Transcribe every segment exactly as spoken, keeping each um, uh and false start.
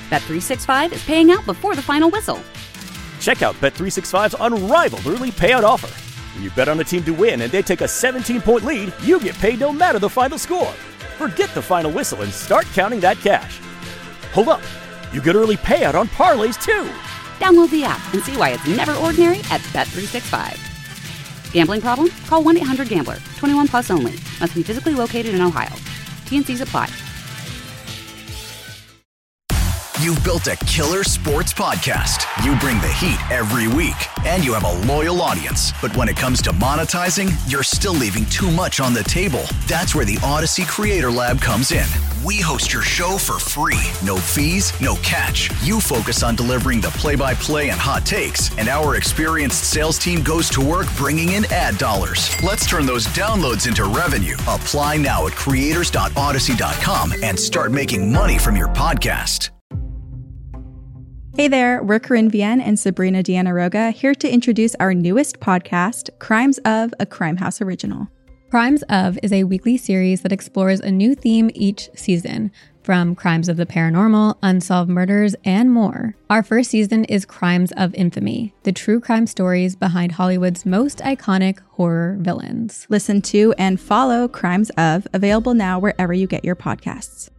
Bet three sixty-five is paying out before the final whistle. Check out Bet three sixty-five's unrivaled early payout offer. When you bet on a team to win and they take a seventeen-point lead, you get paid no matter the final score. Forget the final whistle and start counting that cash. Hold up. You get early payout on parlays, too. Download the app and see why it's never ordinary at Bet three sixty-five. Gambling problem? Call one eight hundred gambler. twenty-one plus only. Must be physically located in Ohio. T N Cs apply. You've built a killer sports podcast. You bring the heat every week, and you have a loyal audience. But when it comes to monetizing, you're still leaving too much on the table. That's where the Odyssey Creator Lab comes in. We host your show for free. No fees, no catch. You focus on delivering the play-by-play and hot takes, and our experienced sales team goes to work bringing in ad dollars. Let's turn those downloads into revenue. Apply now at creators dot odyssey dot com and start making money from your podcast. Hey there, we're Corinne Vienne and Sabrina Diana-Roga here to introduce our newest podcast, Crimes of, a Crime House original. Crimes of is a weekly series that explores a new theme each season, from crimes of the paranormal, unsolved murders, and more. Our first season is Crimes of Infamy, the true crime stories behind Hollywood's most iconic horror villains. Listen to and follow Crimes of, available now wherever you get your podcasts.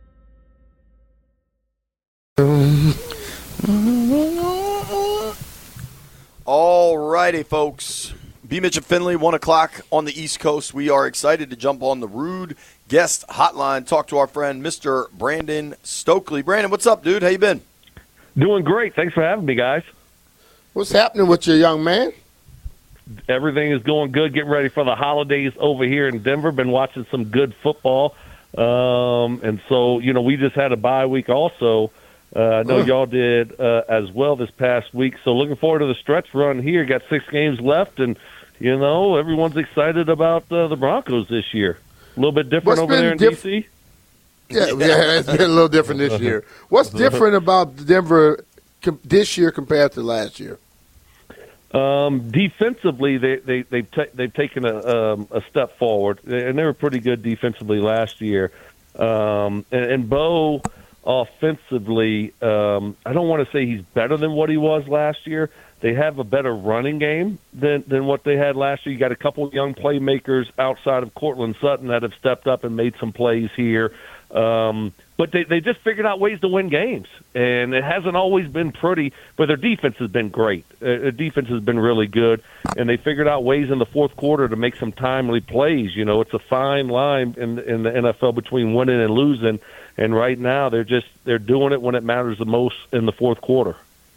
All righty, folks. B. Mitch and Finley, one o'clock on the East Coast. We are excited to jump on the Rude Guest Hotline, talk to our friend, Mister Brandon Stokely. Brandon, what's up, dude? How you been? Doing great. Thanks for having me, guys. What's happening with you, young man? Everything is going good. Getting ready for the holidays over here in Denver. Been watching some good football. Um, and so, you know, we just had a bye week also. Uh, I know uh. y'all did uh, as well this past week. So looking forward to the stretch run here. Got six games left, and, you know, everyone's excited about uh, the Broncos this year. A little bit different What's over there in diff- D C? Yeah, yeah, it's been a little different this year. What's different about Denver com- this year compared to last year? Um, defensively, they, they, they've, ta- they've taken a, um, a step forward, and they were pretty good defensively last year. Um, and, and Bo... Offensively, um, I don't want to say he's better than what he was last year. They have a better running game than, than what they had last year. You got a couple of young playmakers outside of Cortland Sutton that have stepped up and made some plays here. Um, but they, they just figured out ways to win games. And it hasn't always been pretty, but their defense has been great. Uh, their defense has been really good. And they figured out ways in the fourth quarter to make some timely plays. You know, it's a fine line in, in the N F L between winning and losing. And right now, they're just they're doing it when it matters the most in the fourth quarter.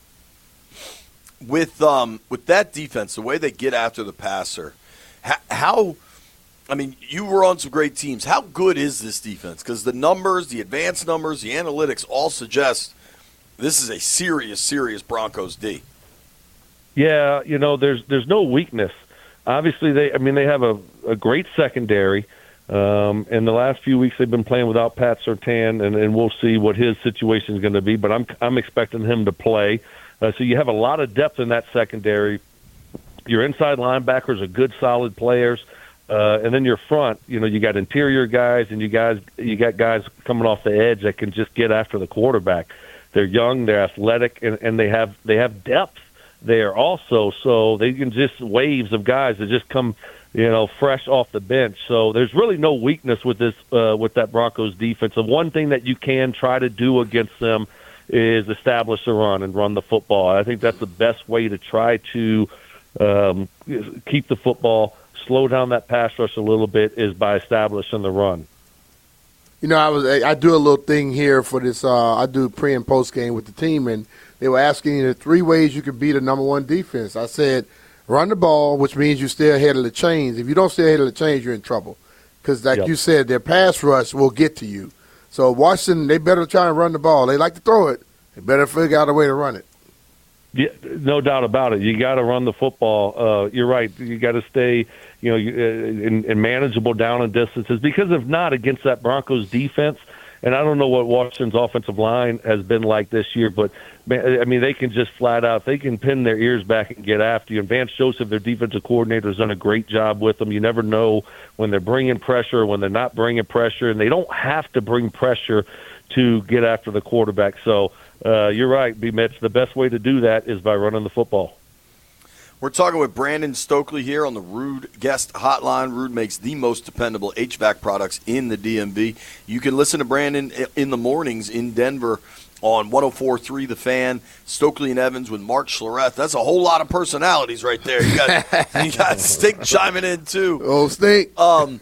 With um with that defense, the way they get after the passer, how, how I mean, you were on some great teams. How good is this defense? Because the numbers, the advanced numbers, the analytics all suggest this is a serious, serious Broncos D. Yeah, you know, there's there's no weakness. Obviously, they I mean they have a, a great secondary. Um, in the last few weeks, they've been playing without Pat Surtain, and, and we'll see what his situation is going to be. But I'm I'm expecting him to play. Uh, so you have a lot of depth in that secondary. Your inside linebackers are good, solid players, uh, and then your front. You know, you got interior guys, and you guys you got guys coming off the edge that can just get after the quarterback. They're young, they're athletic, and, and they have they have depth there also. So they can just waves of guys that just come, you know, fresh off the bench. So there's really no weakness with this, uh, with that Broncos defense. The one thing that you can try to do against them is establish a run and run the football. I think that's the best way to try to um, keep the football, slow down that pass rush a little bit, is by establishing the run. You know, I was I do a little thing here for this. Uh, I do pre and post game with the team, and they were asking you the three ways you could beat a number one defense. I said, run the ball, which means you stay ahead of the chains. If you don't stay ahead of the chains, you're in trouble. Because, like yep. you said, their pass rush will get to you. So Washington, they better try and run the ball. They like to throw it. They better figure out a way to run it. Yeah, no doubt about it. You got to run the football. Uh, you're right. You got to stay, you know, in, in manageable down and distances. Because if not, against that Broncos defense, and I don't know what Washington's offensive line has been like this year, but, I mean, they can just flat out, they can pin their ears back and get after you. And Vance Joseph, their defensive coordinator, has done a great job with them. You never know when they're bringing pressure, when they're not bringing pressure, and they don't have to bring pressure to get after the quarterback. So uh, you're right, B. Mitch. The best way to do that is by running the football. We're talking with Brandon Stokely here on the Ruud Guest Hotline. Ruud makes the most dependable H V A C products in the D M V. You can listen to Brandon in the mornings in Denver on one oh four point three The Fan, Stokely and Evans with Mark Schlereth. That's a whole lot of personalities right there. You got, you got Stink chiming in, too. Oh, Stink. Um,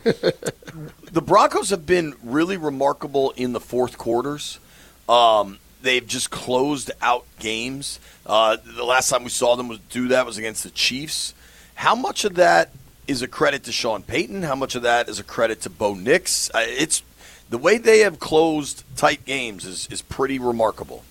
the Broncos have been really remarkable in the fourth quarters. Um, they've just closed out games. Uh, the last time we saw them was, do that was against the Chiefs. How much of that is a credit to Sean Payton? How much of that is a credit to Bo Nix? Uh, it's the way they have closed tight games is, is pretty remarkable.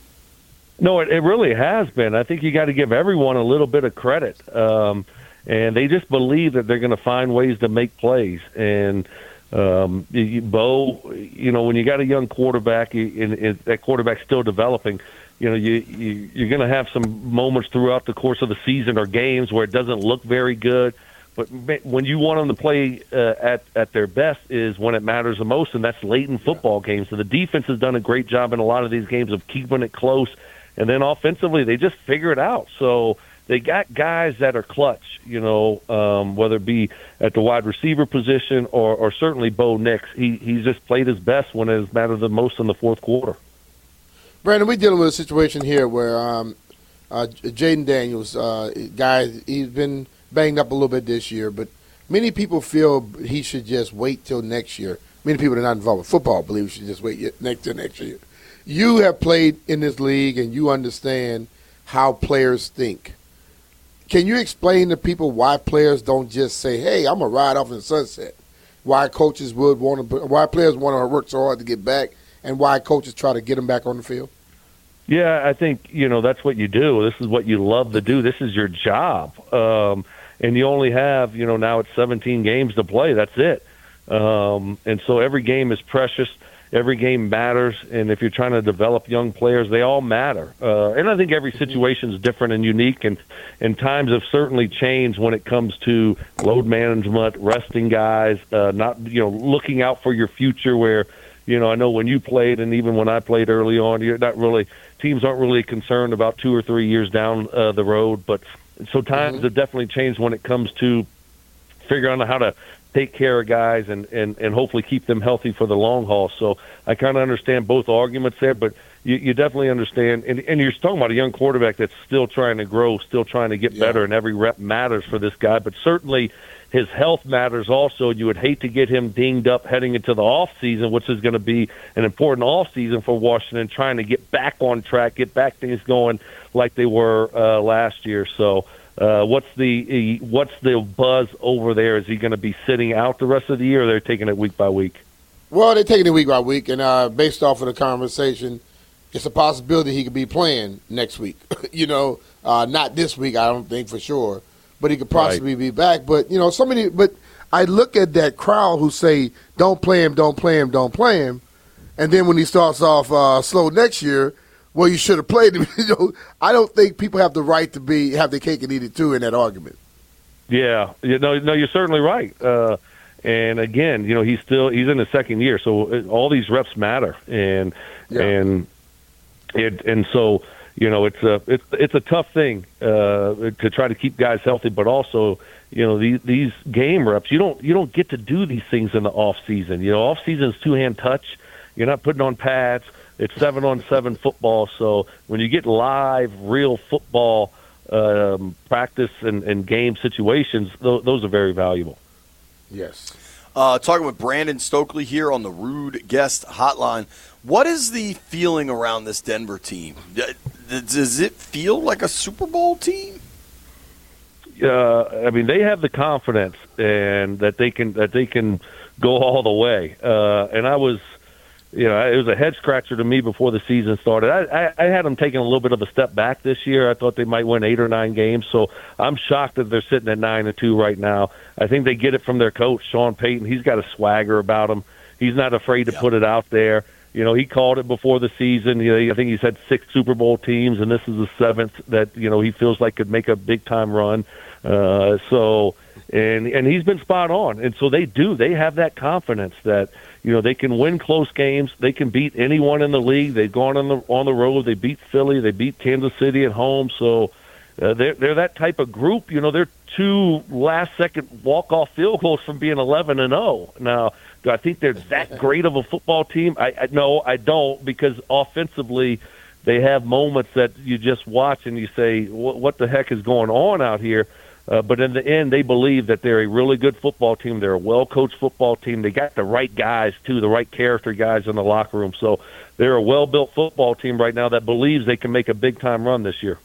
No, it, it really has been. I think you got to give everyone a little bit of credit. Um, and they just believe that they're going to find ways to make plays. And um, you, Bo, you know, when you got a young quarterback, and, and that quarterback's still developing, you know, you, you, you're going to have some moments throughout the course of the season or games where it doesn't look very good. But when you want them to play uh, at, at their best is when it matters the most, and that's late in football games. So the defense has done a great job in a lot of these games of keeping it close. And then offensively, they just figure it out. So they got guys that are clutch, you know, um, whether it be at the wide receiver position or, or certainly Bo Nix. He, he's just played his best when it mattered the most in the fourth quarter. Brandon, we're dealing with a situation here where um, uh, Jaden Daniels, uh, guy, he's been – banged up a little bit this year, but many people feel he should just wait till next year. Many people that are not involved with football believe he should just wait next till next year. You have played in this league and you understand how players think. Can you explain to people why players don't just say, hey, I'm going to ride off in the sunset? Why coaches would want to, why players want to work so hard to get back, and why coaches try to get them back on the field? Yeah, I think, you know, that's what you do. This is what you love to do. This is your job. Um, and you only have, you know, now it's seventeen games to play. That's it. Um, and so every game is precious. Every game matters. And if you're trying to develop young players, they all matter. Uh, and I think every situation is different and unique. And, and times have certainly changed when it comes to load management, resting guys, uh, not, you know, looking out for your future where, you know, I know when you played and even when I played early on, you're not really – teams aren't really concerned about two or three years down uh, the road. But so times mm-hmm. have definitely changed when it comes to figuring out how to take care of guys and, and, and hopefully keep them healthy for the long haul. So I kind of understand both arguments there, but you, you definitely understand. And, and you're talking about a young quarterback that's still trying to grow, still trying to get yeah. better, and every rep matters for this guy. But certainly – his health matters also. You would hate to get him dinged up heading into the off season, which is going to be an important off season for Washington, trying to get back on track, get back things going like they were uh, last year. So, uh, what's the what's the buzz over there? Is he going to be sitting out the rest of the year, or they're taking it week by week? Well, they're taking it week by week, and uh, based off of the conversation, it's a possibility he could be playing next week. you know, uh, not this week, I don't think for sure. But he could possibly right. be back. But, you know, somebody. But I look at that crowd who say, don't play him, don't play him, don't play him. And then when he starts off uh, slow next year, well, you should have played him. you know, I don't think people have the right to be have their cake and eat it, too, in that argument. Yeah. You know, no, you're certainly right. Uh, and, again, you know, he's still he's in his second year. So it, all these reps matter. And, yeah. and, it, and so – You know, it's a it's it's a tough thing uh, to try to keep guys healthy, but also, you know, these these game reps. You don't you don't get to do these things in the off season. You know, off season is two hand touch. You're not putting on pads. It's seven on seven football. So when you get live, real football um, practice and, and game situations, th- those are very valuable. Yes. Uh, talking with Brandon Stokely here on the Ruud Guest Hotline. What is the feeling around this Denver team? Does it feel like a Super Bowl team? Uh, I mean, they have the confidence and that they can that they can go all the way. Uh, and I was, you know, it was a head scratcher to me before the season started. I, I, I had them taking a little bit of a step back this year. I thought they might win eight or nine games. So I'm shocked that they're sitting at nine and two right now. I think they get it from their coach, Sean Payton. He's got a swagger about him. He's not afraid to yep. put it out there. You know, he called it before the season. You know, I think he said six Super Bowl teams, and this is the seventh that, you know, he feels like could make a big-time run. Uh, so, and and he's been spot on. And so they do. They have that confidence that, you know, they can win close games. They can beat anyone in the league. They've gone on the on the road. They beat Philly. They beat Kansas City at home. So uh, they're they're that type of group. You know, they're two last second walk off field goals from being eleven and zero. Now, do I think they're that great of a football team? I, I no, I don't, because offensively they have moments that you just watch and you say, what, what the heck is going on out here? Uh, but in the end, they believe that they're a really good football team. They're a well-coached football team. They got the right guys, too, the right character guys in the locker room. So they're a well-built football team right now that believes they can make a big-time run this year.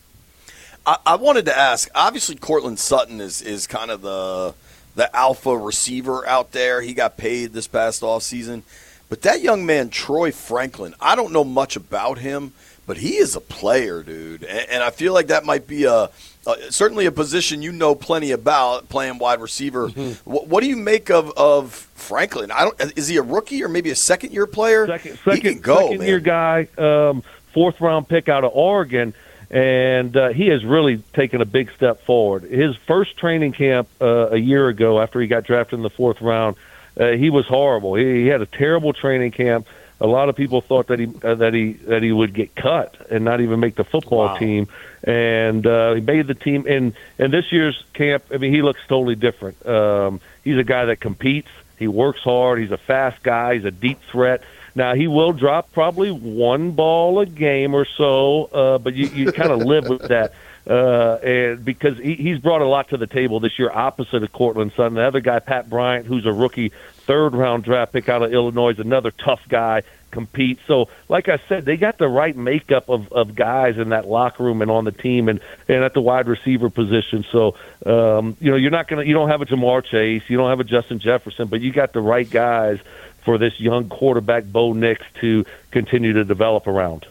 I, I wanted to ask, obviously Courtland Sutton is, is kind of the the alpha receiver out there. He got paid this past offseason. But that young man, Troy Franklin, I don't know much about him, but he is a player, dude. And, and I feel like that might be a – Uh, certainly a position you know plenty about, playing wide receiver. Mm-hmm. What, what do you make of, of Franklin? I don't. Is he a rookie or maybe a second year player? Second, second, he can go, second man. year guy, um, fourth round pick out of Oregon, and uh, he has really taken a big step forward. His first training camp uh, a year ago, after he got drafted in the fourth round, uh, he was horrible. He, he had a terrible training camp. A lot of people thought that he uh, that he that he would get cut and not even make the football wow. team, and uh, he made the team. And in this year's camp, I mean, he looks totally different. Um, he's a guy that competes. He works hard. He's a fast guy. He's a deep threat. Now he will drop probably one ball a game or so, uh, but you, you kind of live with that. Uh, and because he, he's brought a lot to the table this year, opposite of Courtland Sutton. The other guy, Pat Bryant, who's a rookie third-round draft pick out of Illinois, is another tough guy, compete. So, like I said, they got the right makeup of, of guys in that locker room and on the team and, and at the wide receiver position. So, um, you know, you're not gonna, you don't have a Jamar Chase, you don't have a Justin Jefferson, but you got the right guys for this young quarterback, Bo Nix, to continue to develop around.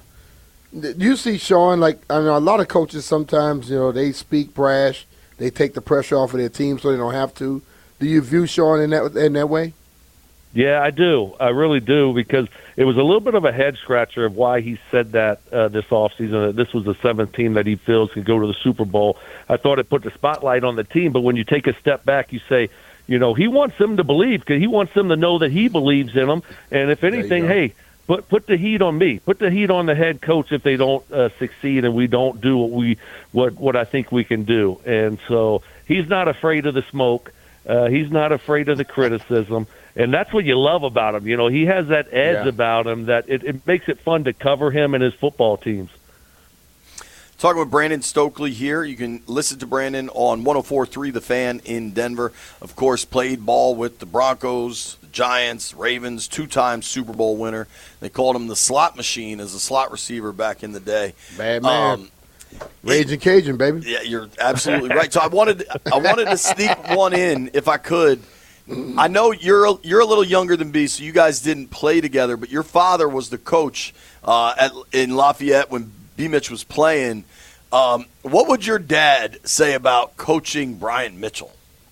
You see, Sean, like, I mean, a lot of coaches sometimes, you know, they speak brash, they take the pressure off of their team so they don't have to. Do you view Sean in that in that way? Yeah, I do. I really do, because it was a little bit of a head-scratcher of why he said that uh, this offseason, that this was the seventh team that he feels could go to the Super Bowl. I thought it put the spotlight on the team, but when you take a step back, you say, you know, he wants them to believe, because he wants them to know that he believes in them. And if anything, hey, put put the heat on me. Put the heat on the head coach if they don't uh, succeed and we don't do what we what what I think we can do. And so he's not afraid of the smoke. Uh, he's not afraid of the criticism. And that's what you love about him. You know, he has that edge yeah. about him that it, it makes it fun to cover him and his football teams. Talking with Brandon Stokely here. You can listen to Brandon on one oh four point three The Fan in Denver. Of course, played ball with the Broncos, the Giants, Ravens, two-time Super Bowl winner. They called him the slot machine as a slot receiver back in the day. Bad man. Um, Raging Cajun, baby. Yeah, you're absolutely right. So I wanted I wanted to sneak one in if I could. I know you're a, you're a little younger than B, so you guys didn't play together, but your father was the coach uh, at in Lafayette when B. Mitch was playing. Um, what would your dad say about coaching Brian Mitchell?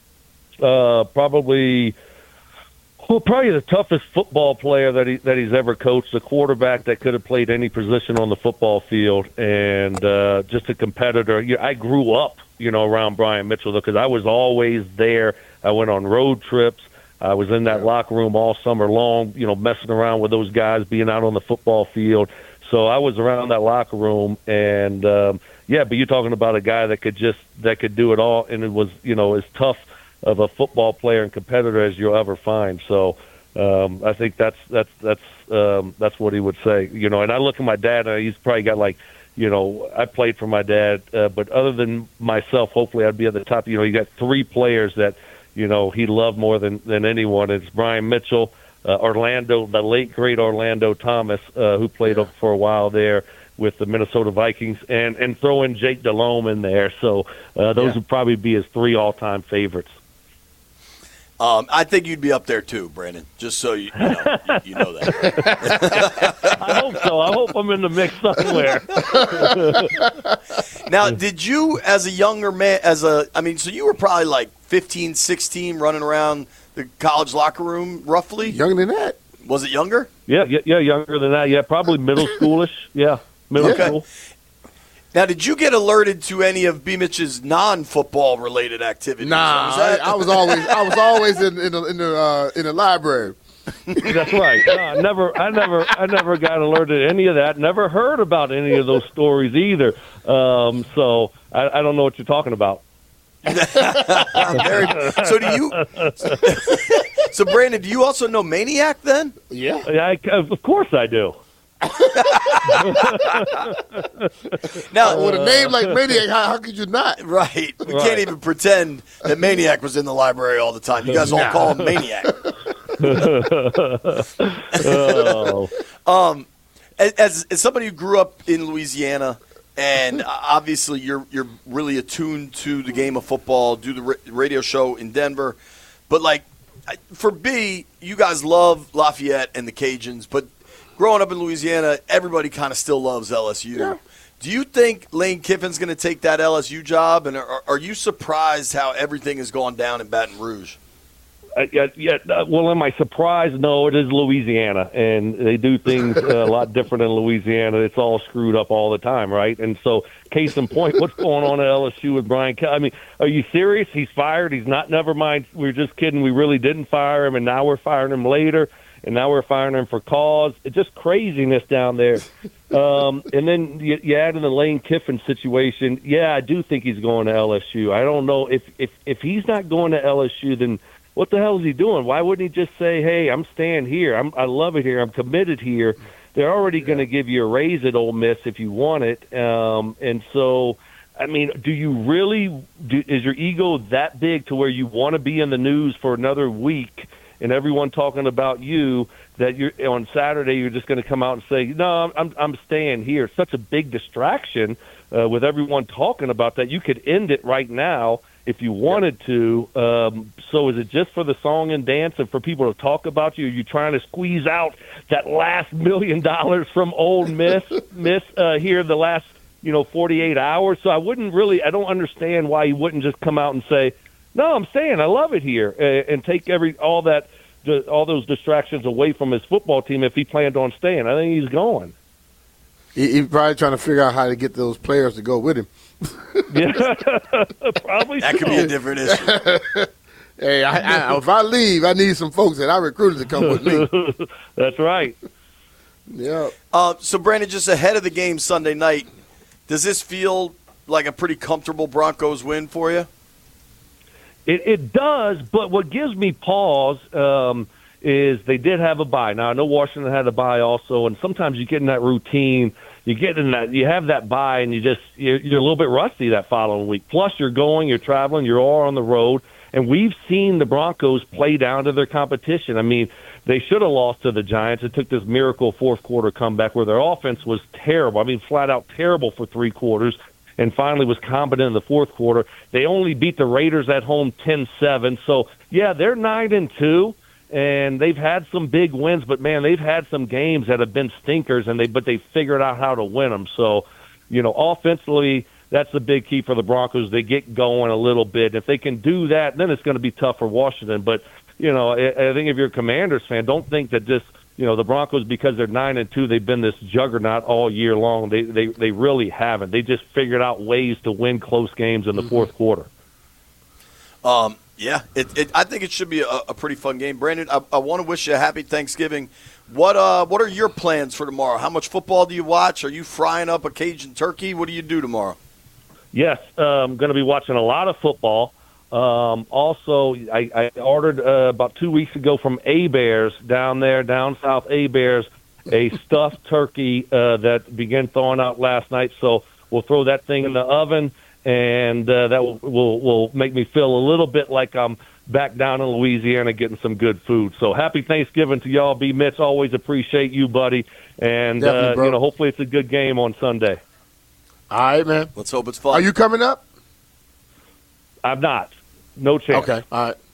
Uh, probably, well, probably the toughest football player that he that he's ever coached. A quarterback that could have played any position on the football field, and uh, just a competitor. You know, I grew up, you know, around Brian Mitchell because I was always there. I went on road trips. I was in that yeah. locker room all summer long, you know, messing around with those guys, being out on the football field. So I was around that locker room, and um, yeah, but you're talking about a guy that could just that could do it all, and it was, you know, as tough of a football player and competitor as you'll ever find. So um, I think that's that's that's um, that's what he would say, you know. And I look at my dad, and he's probably got like, you know, I played for my dad, uh, but other than myself, hopefully I'd be at the top. You know, you got three players that, you know, he loved more than, than anyone. It's Brian Mitchell, uh, Orlando, the late, great Orlando Thomas, uh, who played yeah. for a while there with the Minnesota Vikings, and, and throw in Jake Delhomme in there. So uh, those yeah. would probably be his three all-time favorites. Um, I think you'd be up there too, Brandon, just so you, you, know, you, you know that. I hope so. I hope I'm in the mix somewhere. Now, did you, as a younger man, as a, I mean, so you were probably like fifteen, sixteen running around the college locker room, roughly? Younger than that. Was it younger? Yeah, yeah, yeah younger than that. Yeah, probably middle schoolish. Yeah, middle okay. school. Now, did you get alerted to any of B. Mitch's non-football related activities? Nah, was that- I, I was always I was always in, in the in the uh, in the library. That's right. No, I never, I never, I never got alerted to any of that. Never heard about any of those stories either. Um, so I, I don't know what you're talking about. Very, so do you? So Brandon, do you also know Maniac then? Yeah, I, of course I do. Now, with a name like Maniac, how, how could you not? Right. We Right. can't even pretend that Maniac was in the library all the time. You guys all call him Maniac. Oh. Um, as, as somebody who grew up in Louisiana, and obviously you're you're really attuned to the game of football, do the radio show in Denver, but like for B, you guys love Lafayette and the Cajuns, but growing up in Louisiana, everybody kind of still loves L S U. Yeah. Do you think Lane Kiffin's going to take that L S U job, and are, are you surprised how everything has gone down in Baton Rouge? Uh, yeah, yeah. Uh, well, am I surprised? No, it is Louisiana, and they do things uh, a lot different in Louisiana. It's all screwed up all the time, right? And so, case in point, what's going on at L S U with Brian Kelly? I mean, are you serious? He's fired. He's not. Never mind. We're just kidding. We really didn't fire him, and now we're firing him later, and now we're firing him for cause. It's just craziness down there. Um, and then you, you add in the Lane Kiffin situation. Yeah, I do think he's going to L S U. I don't know if if if he's not going to L S U, then what the hell is he doing? Why wouldn't he just say, hey, I'm staying here. I'm, I love it here. I'm committed here. They're already yeah. going to give you a raise at Ole Miss if you want it. Um, and so, I mean, do you really do, – is your ego that big to where you want to be in the news for another week and everyone talking about you that you're on Saturday you're just going to come out and say, no, I'm, I'm staying here? It's such a big distraction uh, with everyone talking about that. You could end it right now if you wanted to. Um, so is it just for the song and dance and for people to talk about you? Are you trying to squeeze out that last million dollars from Ole Miss, Miss uh, here the last, you know, forty-eight hours? So I wouldn't really, I don't understand why you wouldn't just come out and say, no, I'm staying. I love it here, uh, and take every all that, all those distractions away from his football team if he planned on staying. I think he's going. He, he's probably trying to figure out how to get those players to go with him. Yeah, probably that so. could be a different issue. Hey, I, I, if I leave, I need some folks that I recruited to come with me. That's right. Yeah. Uh, so, Brandon, just ahead of the game Sunday night, does this feel like a pretty comfortable Broncos win for you? It, it does, but what gives me pause um, is they did have a bye. Now, I know Washington had a bye also, and sometimes you get in that routine. You get in that, you have that bye, and you just you're, you're a little bit rusty that following week. Plus, you're going, you're traveling, you're all on the road, and we've seen the Broncos play down to their competition. I mean, they should have lost to the Giants. It took this miracle fourth quarter comeback where their offense was terrible. I mean, flat out terrible for three quarters, and finally was competent in the fourth quarter. They only beat the Raiders at home ten seven. So yeah, they're nine and two. And they've had some big wins, but, man, they've had some games that have been stinkers, and they but they figured out how to win them. So, you know, offensively, that's the big key for the Broncos. They get going a little bit. If they can do that, then it's going to be tough for Washington. But, you know, I, I think if you're a Commanders fan, don't think that just, you know, the Broncos, because they're nine and two, they've been this juggernaut all year long. They they, they really haven't. They just figured out ways to win close games in the mm-hmm. fourth quarter. Um. Yeah, it, it, I think it should be a, a pretty fun game. Brandon, I, I want to wish you a happy Thanksgiving. What uh, what are your plans for tomorrow? How much football do you watch? Are you frying up a Cajun turkey? What do you do tomorrow? Yes, I'm um, going to be watching a lot of football. Um, also, I, I ordered uh, about two weeks ago from A-Bears down there, down south A-Bears, a stuffed turkey uh, that began thawing out last night. So we'll throw that thing in the oven. And uh, that will, will will make me feel a little bit like I'm back down in Louisiana getting some good food. So happy Thanksgiving to y'all. B. Mitch, always appreciate you, buddy. And, uh, you know, hopefully it's a good game on Sunday. All right, man. Let's hope it's fun. Are you coming up? I'm not. No chance. Okay, all right.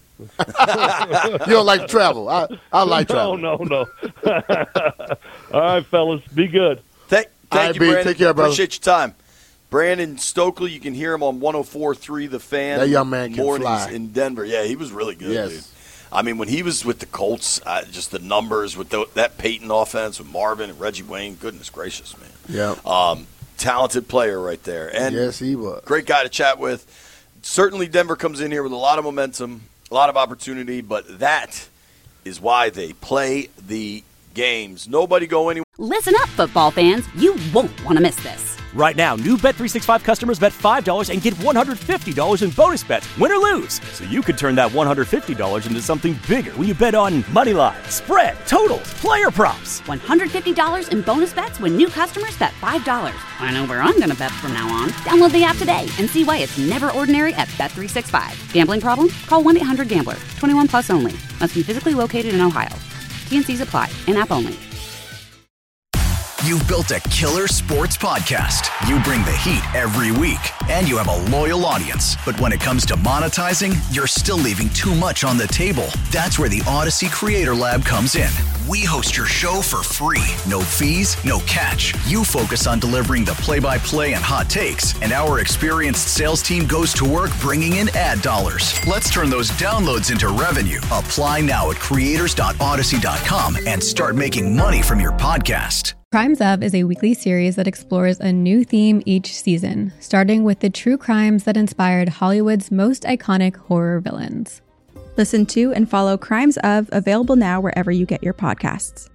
You don't like to travel. I, I like travel. No, no, no. All right, fellas. Be good. Thank, thank right, you, B. Brandon. Take care, brother. Appreciate your time. Brandon Stokely, you can hear him on one oh four point three The Fan. That young man can mornings fly. In Denver. Yeah, he was really good, yes. dude. I mean, when he was with the Colts, uh, just the numbers with the, that Peyton offense with Marvin and Reggie Wayne, goodness gracious, man. Yeah. Um, talented player right there. And yes, he was. Great guy to chat with. Certainly Denver comes in here with a lot of momentum, a lot of opportunity, but that is why they play the games. Nobody go anywhere. Listen up, football fans. You won't want to miss this. Right now, new Bet three sixty-five customers bet five dollars and get one hundred fifty dollars in bonus bets, win or lose. So you could turn that one hundred fifty dollars into something bigger when you bet on money line, spread, totals, player props. one hundred fifty dollars in bonus bets when new customers bet five dollars. I know where I'm going to bet from now on. Download the app today and see why it's never ordinary at Bet three sixty-five. Gambling problem? Call one eight hundred gambler. twenty-one plus only. Must be physically located in Ohio. T N Cs apply. In-app only. You've built a killer sports podcast. You bring the heat every week, and you have a loyal audience. But when it comes to monetizing, you're still leaving too much on the table. That's where the Odyssey Creator Lab comes in. We host your show for free. No fees, no catch. You focus on delivering the play-by-play and hot takes, and our experienced sales team goes to work bringing in ad dollars. Let's turn those downloads into revenue. Apply now at creators dot odyssey dot com and start making money from your podcast. Crimes Of is a weekly series that explores a new theme each season, starting with the true crimes that inspired Hollywood's most iconic horror villains. Listen to and follow Crimes Of, available now wherever you get your podcasts.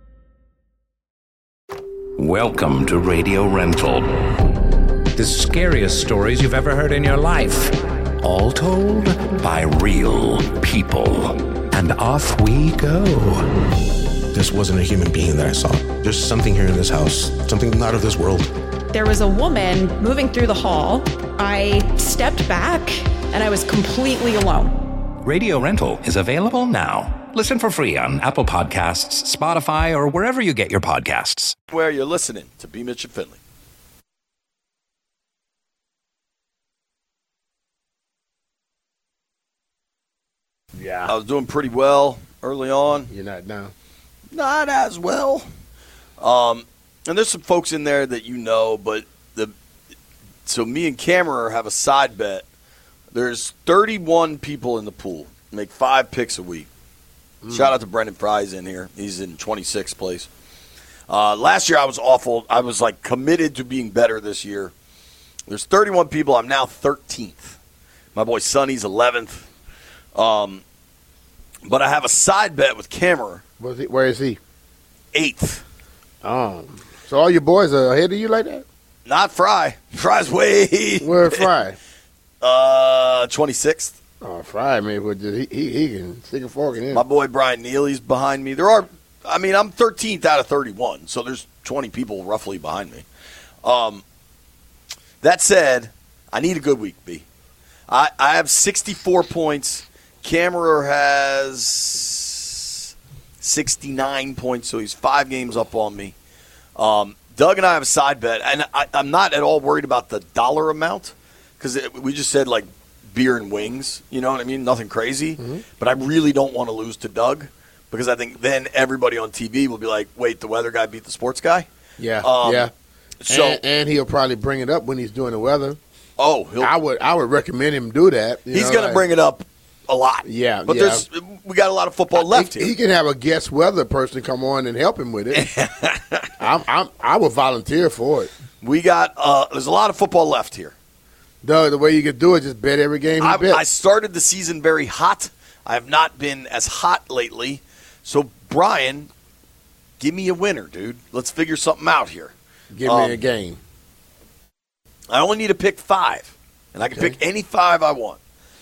Welcome to Radio Rental. The scariest stories you've ever heard in your life. All told by real people. And off we go. This wasn't a human being that I saw. There's something here in this house, something not of this world. There was a woman moving through the hall. I stepped back and I was completely alone. Radio Rental is available now. Listen for free on Apple Podcasts, Spotify, or wherever you get your podcasts. Where you're listening to B. Mitch and Finley. Yeah. I was doing pretty well early on. You're not now. Not as well. Um, and there's some folks in there that you know, but the so me and Cameron have a side bet. There's thirty-one people in the pool. Make five picks a week. Mm. Shout out to Brendan Fry's in here. He's in twenty-sixth place. Uh, last year I was awful. I was like committed to being better this year. There's thirty-one people. I'm now thirteenth. My boy Sonny's eleventh. Um, but I have a side bet with Cameron. Where's he? Where is he? Eighth. Oh, so all your boys are ahead of you like that? Not Fry. Fry's way. Where Fry? uh, twenty-sixth. Oh, Fry, man, he, he he can stick a fork in him. My boy Brian Neely's behind me. There are, I mean, I'm thirteenth out of thirty-one, so there's twenty people roughly behind me. Um, that said, I need a good week, B. I, I have sixty-four points. Cameron has sixty-nine points, so he's five games up on me. Um, Doug and I have a side bet, and I, I'm not at all worried about the dollar amount because we just said, like, beer and wings. You know what I mean? Nothing crazy. Mm-hmm. But I really don't want to lose to Doug because I think then everybody on T V will be like, wait, the weather guy beat the sports guy? Yeah, um, yeah. So and, and he'll probably bring it up when he's doing the weather. Oh, he'll, I would I would recommend him do that. He's going like, to bring it up a lot. Yeah, but yeah. there's we got a lot of football left he, here. He can have a guest weather person come on and help him with it. I'm, I'm I would volunteer for it. We got uh, there's a lot of football left here. The the way you could do it, just bet every game. You I, bet. I started the season very hot. I have not been as hot lately. So Brian, give me a winner, dude. Let's figure something out here. Give um, me a game. I only need to pick five, and I can okay. pick any five I want.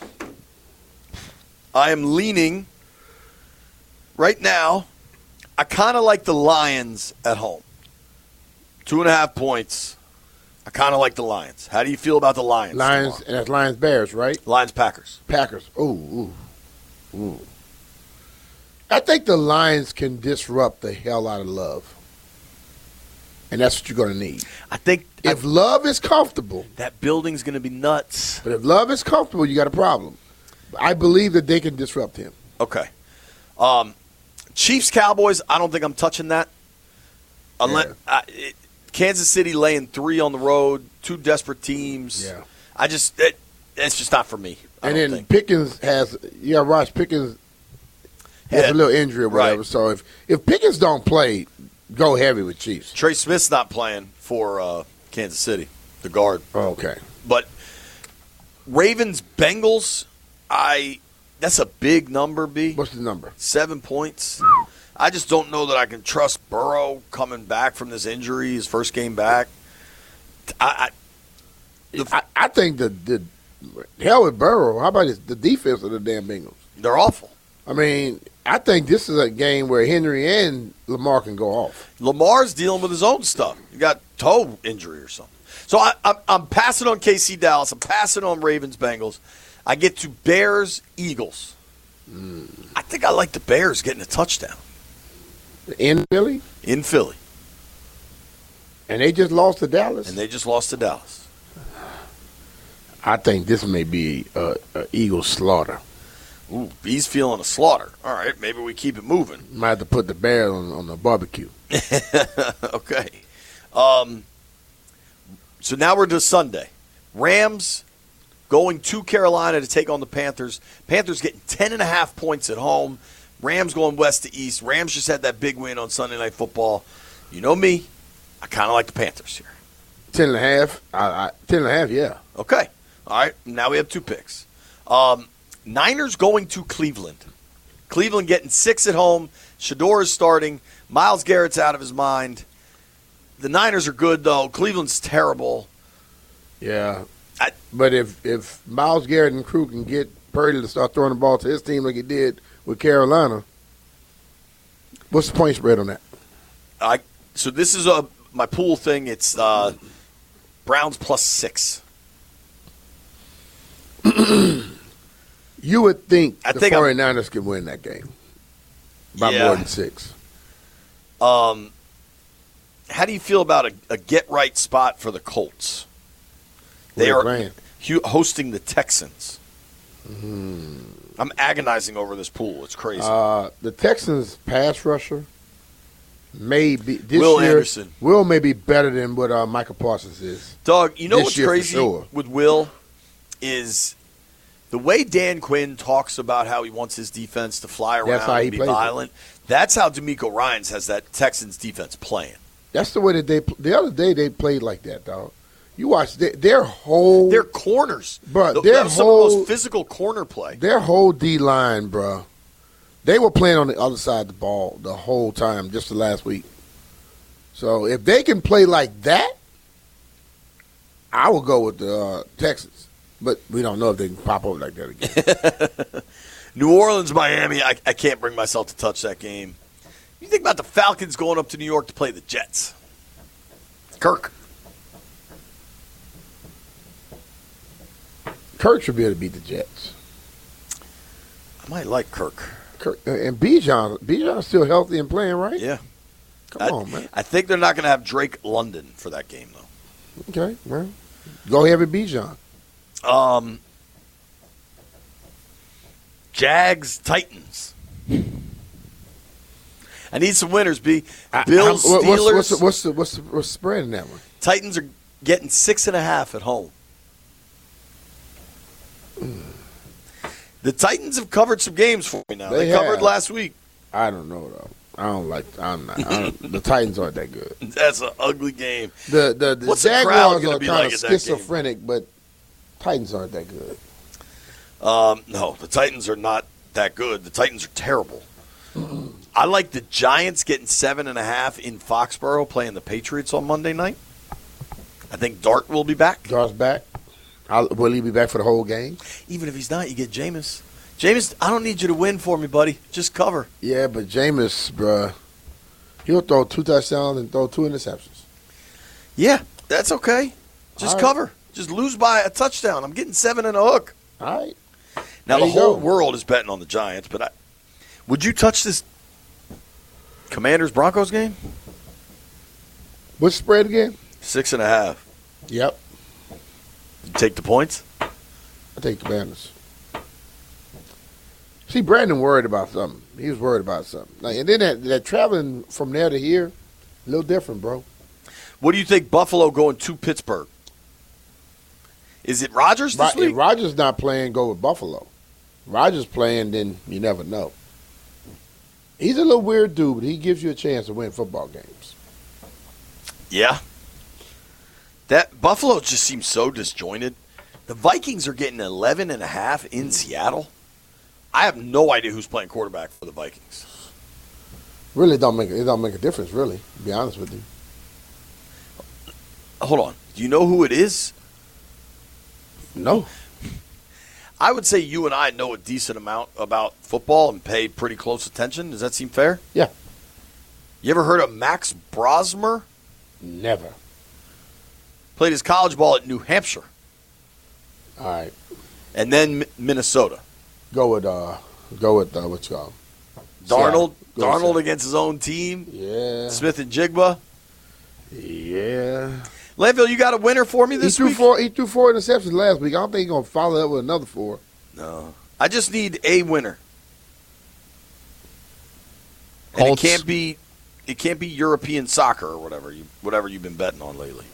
I am leaning right now. I kind of like the Lions at home. Two and a half points. I kind of like the Lions. How do you feel about the Lions? Lions, and that's Lions Bears, right? Lions Packers. Packers. Ooh, ooh, ooh. I think the Lions can disrupt the hell out of Love. And that's what you're going to need. I think if I, Love is comfortable, that building's going to be nuts. But if Love is comfortable, you got a problem. I believe that they can disrupt him. Okay. Um, Chiefs Cowboys. I don't think I'm touching that. Unless yeah. I, it, Kansas City laying three on the road, two desperate teams. Yeah. I just it, it's just not for me. I and then think. Pickens has yeah, Ross Pickens has yeah. a little injury or whatever. Right. So if if Pickens don't play, go heavy with Chiefs. Trey Smith's not playing for uh, Kansas City, the guard. Oh, okay. But Ravens Bengals, I That's a big number, B. What's the number? Seven points. I just don't know that I can trust Burrow coming back from this injury, his first game back. I I, the, I, I think the, the hell with Burrow. How about the defense of the damn Bengals? They're awful. I mean, I think this is a game where Henry and Lamar can go off. Lamar's dealing with his own stuff. He got toe injury or something. So I, I'm, I'm passing on K C Dallas. I'm passing on Ravens Bengals. I get to Bears Eagles. Mm. I think I like the Bears getting a touchdown. In Philly? In Philly. And they just lost to Dallas? And they just lost to Dallas. I think this may be a, a Eagles slaughter. Ooh, B's feeling a slaughter. All right, maybe we keep it moving. Might have to put the Bears on, on the barbecue. Okay. Um, so now we're to Sunday. Rams going to Carolina to take on the Panthers. Panthers getting ten and a half points at home. Rams going west to east. Rams just had that big win on Sunday Night Football. You know me. I kind of like the Panthers here. Ten and a half? I, I, ten and a half, yeah. Okay. All right. Now we have two picks. Um, Niners going to Cleveland. Cleveland getting six at home. Shador is starting. Myles Garrett's out of his mind. The Niners are good, though. Cleveland's terrible. Yeah. I, but if, if Myles Garrett and crew can get Purdy to start throwing the ball to his team like he did with Carolina, what's the point spread on that? I So this is a my pool thing. It's uh, Browns plus six. You would think I the think 49ers can win that game by yeah. more than six. Um, how do you feel about a, a get-right spot for the Colts? They Where are playing? hu- hosting the Texans. Mm-hmm. I'm agonizing over this pool. It's crazy. Uh, the Texans' pass rusher may be this Will year, Anderson. Will may be better than what uh, Michael Parsons is. Doug, you know this what's year for crazy sure. with Will is the way Dan Quinn talks about how he wants his defense to fly around That's how he and be plays it. violent. That's how DeMeco Ryans has that Texans defense playing. That's the way that they. The other day they played like that, dog. You watch their, their whole. Their corners, bro. The- Their that was some whole of the most physical corner play. Their whole D line, bro. They were playing on the other side of the ball the whole time, just the last week. So if they can play like that, I will go with the uh, Texans. But we don't know if they can pop over like that again. New Orleans, Miami. I, I can't bring myself to touch that game. You think about the Falcons going up to New York to play the Jets? Kirk. Kirk should be able to beat the Jets. I might like Kirk. Kirk uh, and Bijan. Bijan's still healthy and playing, right? Yeah. Come I, on, man. I think they're not going to have Drake London for that game, though. Okay, well, go heavy Bijan. Um, Jags, Titans. I need some winners, B. Bills, I, I, what- Steelers. What's, what's, the, what's, the, what's, the, what's the spread in that one? Titans are getting six and a half at home. The Titans have covered some games for me now. They, They covered have. last week. I don't know though. I don't like. I'm not. I don't, the Titans aren't that good. That's an ugly game. The the, the What's the crowd Jaguars gonna are be kind like of at that game? schizophrenic, but Titans aren't that good. Um, no, the Titans are not that good. The Titans are terrible. I like the Giants getting seven and a half in Foxborough playing the Patriots on Monday night. I think Dart will be back. Dart's back. I'll, will he be back for the whole game? Even if he's not, you get Jameis. Jameis, I don't need you to win for me, buddy. Just cover. Yeah, but Jameis, bruh, he'll throw two touchdowns and throw two interceptions. Yeah, that's okay. Just All right. cover. Just lose by a touchdown. I'm getting seven and a hook. All right. Now, There the you whole go. world is betting on the Giants, but I, would you touch this Commanders-Broncos game? What's the spread again? Six and a half. Yep. You take the points? I take the Commanders. See, Brandon worried about something. He was worried about something. Like, and then that, that traveling from there to here, a little different, bro. What do you think Buffalo going to Pittsburgh? Is it Rodgers this Ro- week? If Rodgers not playing, go with Buffalo. Rodgers playing, then you never know. He's a little weird dude, but he gives you a chance to win football games. Yeah. That Buffalo just seems so disjointed. The Vikings are getting eleven and a half in Seattle. I have no idea who's playing quarterback for the Vikings. Really don't make it don't make a difference, really, to be honest with you. Hold on. Do you know who it is? No. I would say you and I know a decent amount about football and pay pretty close attention. Does that seem fair? Yeah. You ever heard of Max Brosmer? Never. Played his college ball at New Hampshire. All right. And then M- Minnesota. Go with uh go with uh what you call him? Darnold. Go Darnold with against his own team. Yeah. Smith and Jigba. Yeah. Landfill, you got a winner for me this he threw week? Four, he threw four interceptions last week. I don't think he's going to follow up with another four. No. I just need a winner. And it can't be it can't be European soccer or whatever you whatever you've been betting on lately.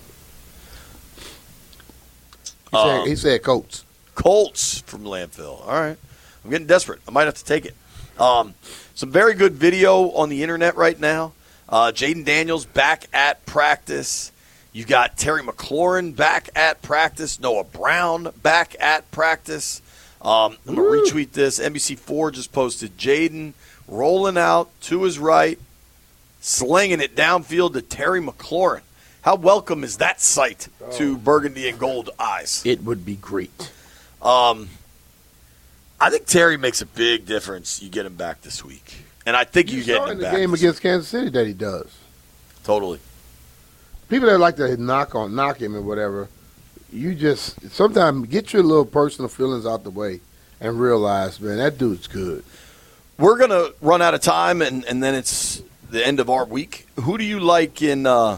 He, um, said, he said Colts. Colts from Landfill. All right. I'm getting desperate. I might have to take it. Um, some very good video on the internet right now. Uh, Jaden Daniels back at practice. You got Terry McLaurin back at practice. Noah Brown back at practice. Um, I'm going to retweet this. N B C four just posted Jaden rolling out to his right, slinging it downfield to Terry McLaurin. How welcome is that sight oh. to burgundy and gold eyes? It would be great. Um, I think Terry makes a big difference. You get him back this week. And I think you, you get him in the back. game against Kansas City that he does. Totally. People that like to knock on knock him and whatever, you just sometimes get your little personal feelings out the way and realize, man, that dude's good. We're going to run out of time, and, and then it's the end of our week. Who do you like in uh,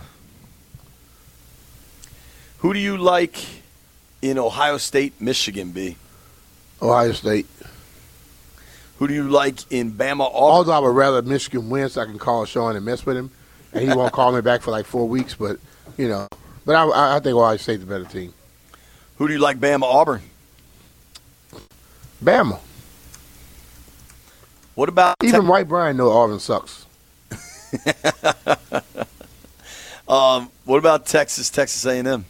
who do you like in Ohio State, Michigan, B? Ohio State. Who do you like in Bama, Auburn? Although I would rather Michigan win so I can call Sean and mess with him, and he won't call me back for like four weeks, but, you know. But I, I think Ohio State's the better team. Who do you like, Bama, Auburn? Bama. What about even te- White Brian know Auburn sucks. um, what about Texas, Texas A and M?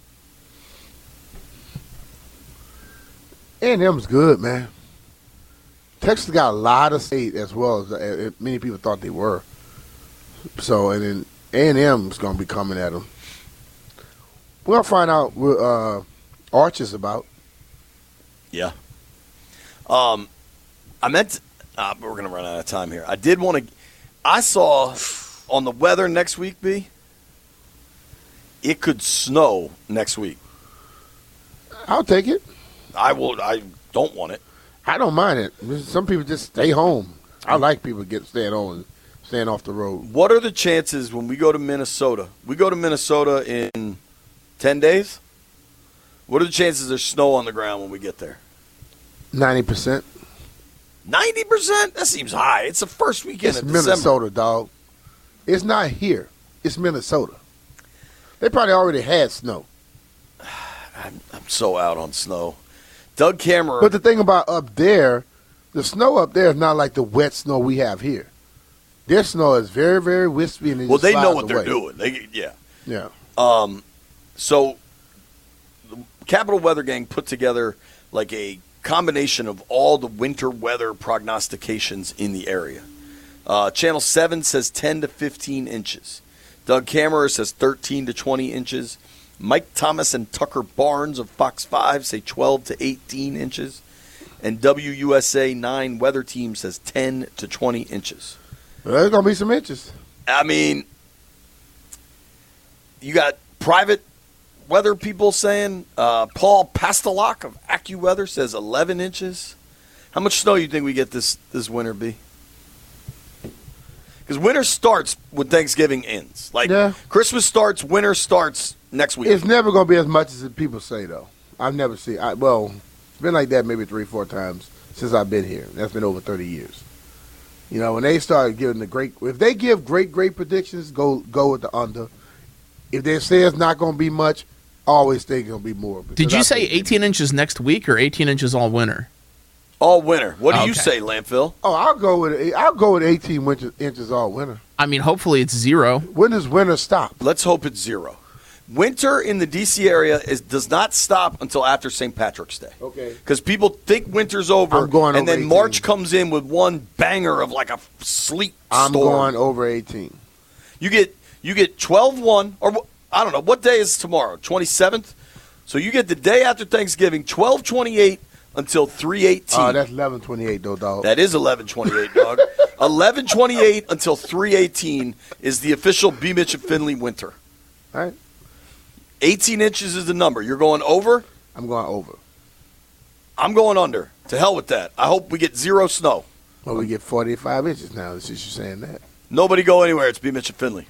A and M's good, man. Texas got a lot of state as well as uh, many people thought they were. So, and then A and M's going to be coming at them. We're going to find out what uh, Arch is about. Yeah. Um, I meant to, uh, we're going to run out of time here. I did want to – I saw on the weather next week, B, it could snow next week. I'll take it. I will. I don't want it. I don't mind it. Some people just stay home. I like people get staying home and staying off the road. What are the chances when we go to Minnesota? We go to Minnesota in ten days? What are the chances there's snow on the ground when we get there? ninety percent. ninety percent? That seems high. It's the first weekend it's of Minnesota, December. dog. It's not here. It's Minnesota. They probably already had snow. I'm, I'm so out on snow. Doug Cameron. But the thing about up there, the snow up there is not like the wet snow we have here. Their snow is very, very wispy. And it well, just they know what away. they're doing. They, yeah. Yeah. Um, so the Capital Weather Gang put together like a combination of all the winter weather prognostications in the area. Uh, Channel seven says ten to fifteen inches. Doug Kammerer says thirteen to twenty inches. Mike Thomas and Tucker Barnes of Fox five say twelve to eighteen inches. And W U S A nine weather team says ten to twenty inches. Well, there's going to be some inches. I mean, you got private weather people saying, uh, Paul Pastelak of AccuWeather says eleven inches. How much snow do you think we get this, this winter, B? Because winter starts when Thanksgiving ends. Like, yeah. Christmas starts, winter starts next week. It's never going to be as much as people say, though. I've never seen I, well, it's been like that maybe three, four times since I've been here. That's been over thirty years. You know, when they start giving the great – if they give great, great predictions, go go with the under. If they say it's not going to be much, I always think it's going to be more. Did you I say eighteen inches next week or eighteen inches all winter? All winter. What do okay. you say, Landfill? Oh, I'll go with I'll go with eighteen inches, inches all winter. I mean, hopefully it's zero. When does winter stop? Let's hope it's zero. Winter in the D C area is does not stop until after Saint Patrick's Day. Okay. Because people think winter's over, I'm going and over then eighteen. March comes in with one banger of like a sleet I'm storm. going over eighteen. You get you get twelve one, or I don't know, what day is tomorrow? twenty-seventh? So you get the day after Thanksgiving, twelve twenty-eight until three eighteen. Oh, that's eleven twenty-eight, though, dog. That is eleven twenty-eight, dog. eleven twenty-eight until three eighteen is the official B. Mitch and Finley winter. All right. eighteen inches is the number. You're going over? I'm going over. I'm going under. To hell with that. I hope we get zero snow. Well, we get forty-five inches now, since you're saying that. Nobody go anywhere. It's B. Mitch and Finley.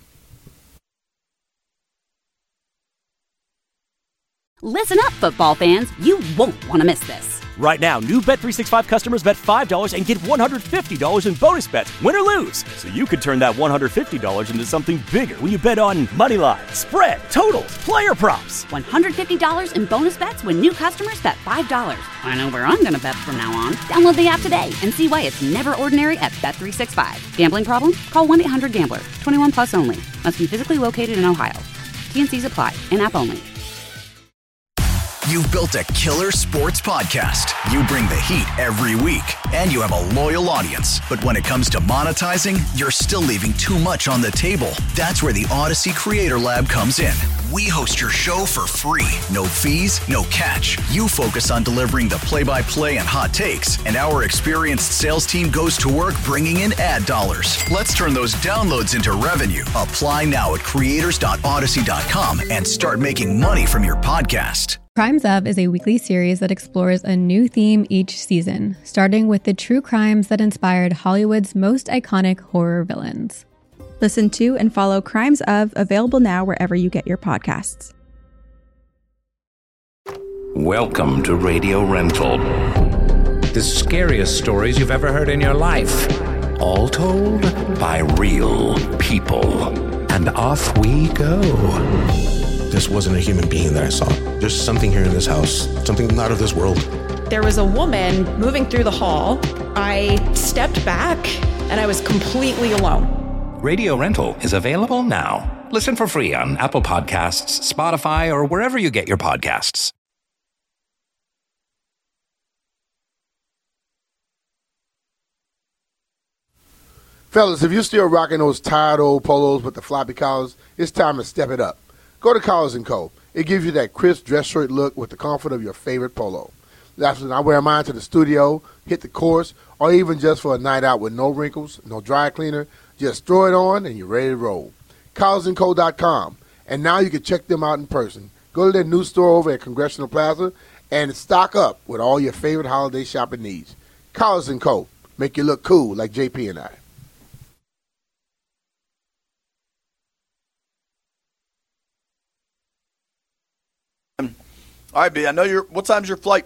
Listen up, football fans. You won't want to miss this. Right now, new Bet three sixty-five customers bet five dollars and get one hundred fifty dollars in bonus bets, win or lose. So you could turn that one hundred fifty dollars into something bigger when you bet on money line, spread, totals, player props. one hundred fifty dollars in bonus bets when new customers bet five dollars. I know where I'm going to bet from now on. Download the app today and see why it's never ordinary at Bet three sixty-five. Gambling problem? Call one eight hundred gambler. twenty-one plus only. Must be physically located in Ohio. T and C's apply. In-app only. You've built a killer sports podcast. You bring the heat every week, and you have a loyal audience. But when it comes to monetizing, you're still leaving too much on the table. That's where the Odyssey Creator Lab comes in. We host your show for free. No fees, no catch. You focus on delivering the play-by-play and hot takes, and our experienced sales team goes to work bringing in ad dollars. Let's turn those downloads into revenue. Apply now at creators dot odyssey dot com and start making money from your podcast. Crimes Of is a weekly series that explores a new theme each season, starting with the true crimes that inspired Hollywood's most iconic horror villains. Listen to and follow Crimes Of, available now wherever you get your podcasts. Welcome to Radio Rental. The scariest stories you've ever heard in your life. All told by real people. And off we go. This wasn't a human being that I saw. There's something here in this house, something not of this world. There was a woman moving through the hall. I stepped back, and I was completely alone. Radio Rental is available now. Listen for free on Apple Podcasts, Spotify, or wherever you get your podcasts. Fellas, if you're still rocking those tired old polos with the floppy collars, it's time to step it up. Go to Collars and Co. It gives you that crisp dress shirt look with the comfort of your favorite polo. That's when I wear mine to the studio, hit the course, or even just for a night out with no wrinkles, no dry cleaner. Just throw it on and you're ready to roll. collars and co dot com. And now you can check them out in person. Go to their new store over at Congressional Plaza and stock up with all your favorite holiday shopping needs. Collars and Co. Make you look cool like J P and I. All right, B, I know you're. What time's your flight?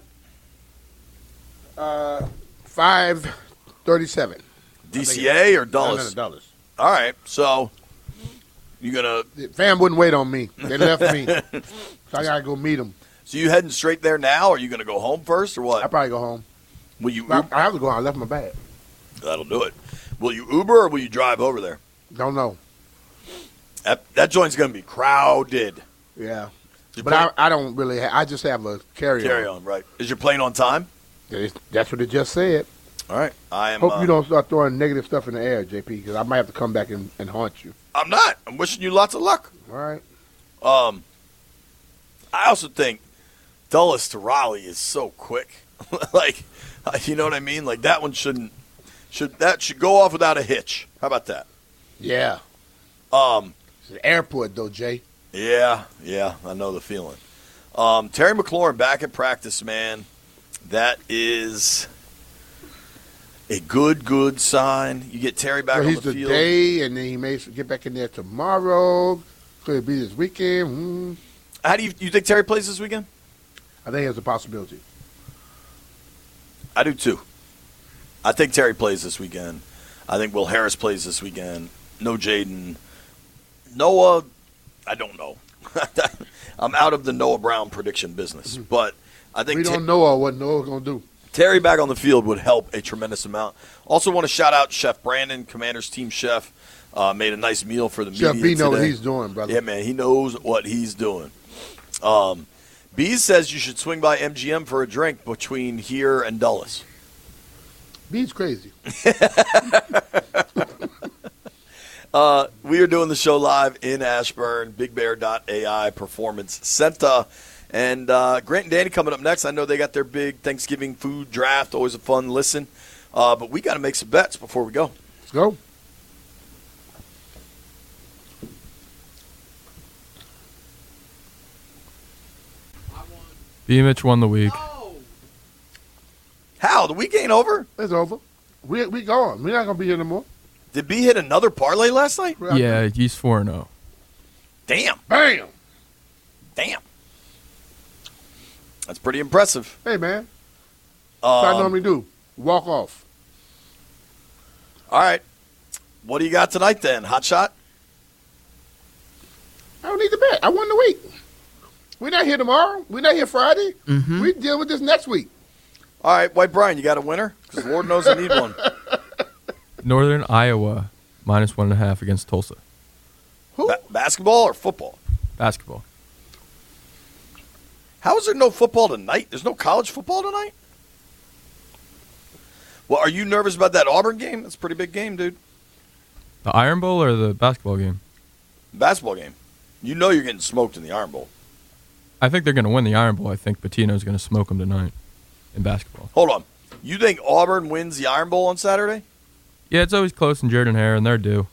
Uh, five thirty-seven. D C A or Dulles? No, no, no, Dulles. All right, so you gonna? The fam wouldn't wait on me. They left me, so I gotta go meet them. So you heading straight there now, or are you gonna go home first, or what? I probably go home. Will you? I, I have to go home. I left my bag. That'll do it. Will you Uber or will you drive over there? Don't know. That, that joint's gonna be crowded. Yeah. Your But plane- I, I don't really have, I just have a carry-on. Carry on, right. Is your plane on time? It's- That's what it just said. All right. I am. Hope uh, you don't start throwing negative stuff in the air, J P, because I might have to come back and, and haunt you. I'm not. I'm wishing you lots of luck. All right. Um, I also think Dulles to Raleigh is so quick. Like, you know what I mean? Like that one shouldn't should that should go off without a hitch. How about that? Yeah. Um, it's an airport though, Jay. Yeah, yeah, I know the feeling. Um, Terry McLaurin back at practice, man. That is a good, good sign. You get Terry back So on he's the the field. day, and then he may get back in there tomorrow. Could it be this weekend? Hmm. How do you you think Terry plays this weekend? I think there's a possibility. I do too. I think Terry plays this weekend. I think Will Harris plays this weekend. No Jaden. Noah, I don't know. I'm out of the Noah Brown prediction business. Mm-hmm. But I think We don't know what Noah's going to do. Terry back on the field would help a tremendous amount. Also want to shout out Chef Brandon, Commander's team chef. Uh, made a nice meal for the media Chef B knows what today. he's doing, brother. Yeah, man, he knows what he's doing. Um, B says you should swing by M G M for a drink between here and Dulles. B's crazy. uh, we are doing the show live in Ashburn, big bear dot A I Performance Center. And uh, Grant and Danny coming up next. I know they got their big Thanksgiving food draft, always a fun listen. Uh, but we got to make some bets before we go. Let's go. B. Mitch won the week. How? The week ain't over? It's over. We we gone. We're not gonna be here no more. Did B hit another parlay last night? Yeah, he's four and zero. Damn. Bam. Damn. That's pretty impressive. Hey, man. Um, What I normally do. Walk off. All right. What do you got tonight then? Hot shot? I don't need to bet. I won the week. We're not here tomorrow. We're not here Friday. Mm-hmm. We deal with this next week. All right, White Brian, you got a winner? Because Lord knows I need one. Northern Iowa minus one and a half against Tulsa. Who? Ba- basketball or football? Basketball. How is there no football tonight? There's no college football tonight? Well, are you nervous about that Auburn game? That's a pretty big game, dude. The Iron Bowl or the basketball game? Basketball game. You know you're getting smoked in the Iron Bowl. I think they're going to win the Iron Bowl. I think Pitino's going to smoke them tonight in basketball. Hold on. You think Auburn wins the Iron Bowl on Saturday? Yeah, it's always close in Jordan Hare, and they're due.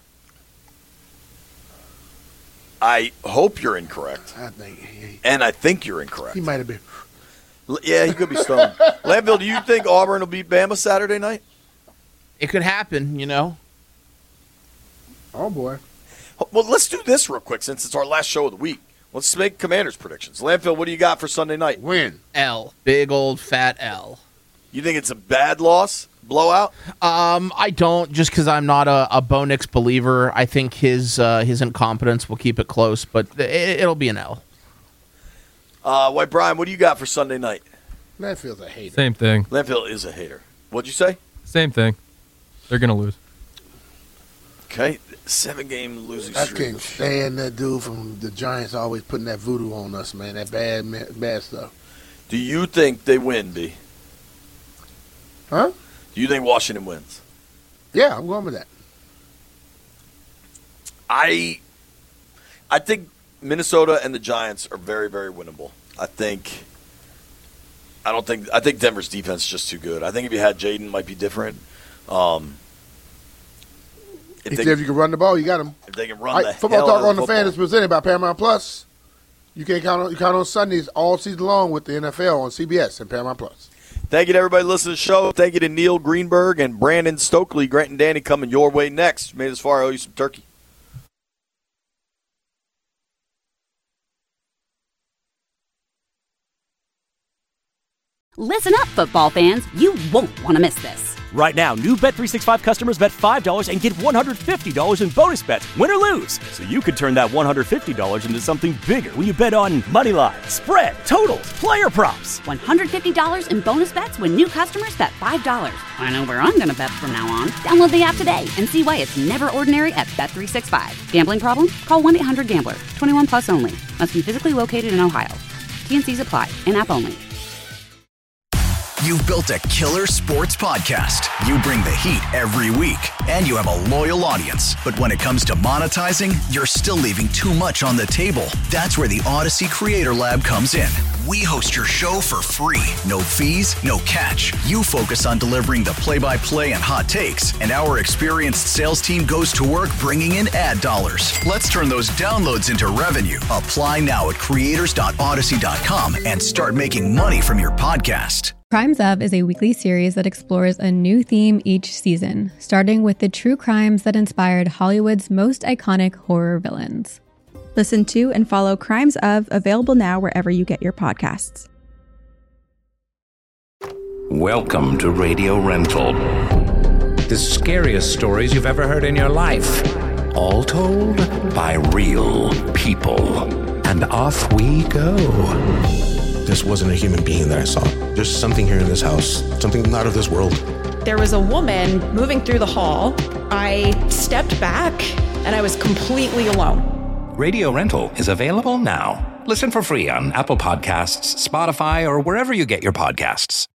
I hope you're incorrect. I think he, And I think you're incorrect. he might have been. L- Yeah, he could be stoned. Landville, do you think Auburn will beat Bama Saturday night? It could happen, you know. Oh, boy. Well, let's do this real quick since it's our last show of the week. Let's make Commanders predictions. Landfill, what do you got for Sunday night? Win. L. Big old fat L. You think it's a bad loss? Blowout? Um, I don't, just because I'm not a, a Bo Nix believer. I think his uh, his incompetence will keep it close, but it, it'll be an L. Uh, White Brian, what do you got for Sunday night? Landfill's a hater. Same thing. Landfill is a hater. What'd you say? Same thing. They're going to lose. Okay, seven-game losing I streak. can't stand that dude from the Giants always putting that voodoo on us, man. That bad, ma- bad stuff. Do you think they win, B? Huh? Do you think Washington wins? Yeah, I'm going with that. I, I think Minnesota and the Giants are very, very winnable. I think. I don't think. I think Denver's defense is just too good. I think if you had Jaden, it might be different. Um, if, If, they, if you can run the ball, you got him. if they can run All the right, football hell talk out of on the football. fan is presented by Paramount Plus. You can count on you count on Sundays all season long with the N F L on C B S and Paramount Plus. Thank you to everybody listening to the show. Thank you to Neil Greenberg and Brandon Stokely. Grant and Danny coming your way next. Made it as far, I owe you some turkey. Listen up, football fans. You won't want to miss this. Right now, new Bet three sixty-five customers bet five dollars and get one hundred fifty dollars in bonus bets, win or lose. So you could turn that one hundred fifty dollars into something bigger when you bet on money line, spread, totals, player props. one hundred fifty dollars in bonus bets when new customers bet five dollars. I know where I'm going to bet from now on. Download the app today and see why it's never ordinary at Bet three sixty-five. Gambling problem? Call one eight hundred gambler. twenty-one plus only. Must be physically located in Ohio. T and C's apply. In-app only. You've built a killer sports podcast. You bring the heat every week, and you have a loyal audience. But when it comes to monetizing, you're still leaving too much on the table. That's where the Odyssey Creator Lab comes in. We host your show for free. No fees, no catch. You focus on delivering the play-by-play and hot takes, and our experienced sales team goes to work bringing in ad dollars. Let's turn those downloads into revenue. Apply now at creators dot odyssey dot com and start making money from your podcast. Crimes Of is a weekly series that explores a new theme each season, starting with the true crimes that inspired Hollywood's most iconic horror villains. Listen to and follow Crimes Of, available now wherever you get your podcasts. Welcome to Radio Rental. The scariest stories you've ever heard in your life. All told by real people. And off we go. This wasn't a human being that I saw. There's something here in this house, something not of this world. There was a woman moving through the hall. I stepped back and I was completely alone. Radio Rental is available now. Listen for free on Apple Podcasts, Spotify, or wherever you get your podcasts.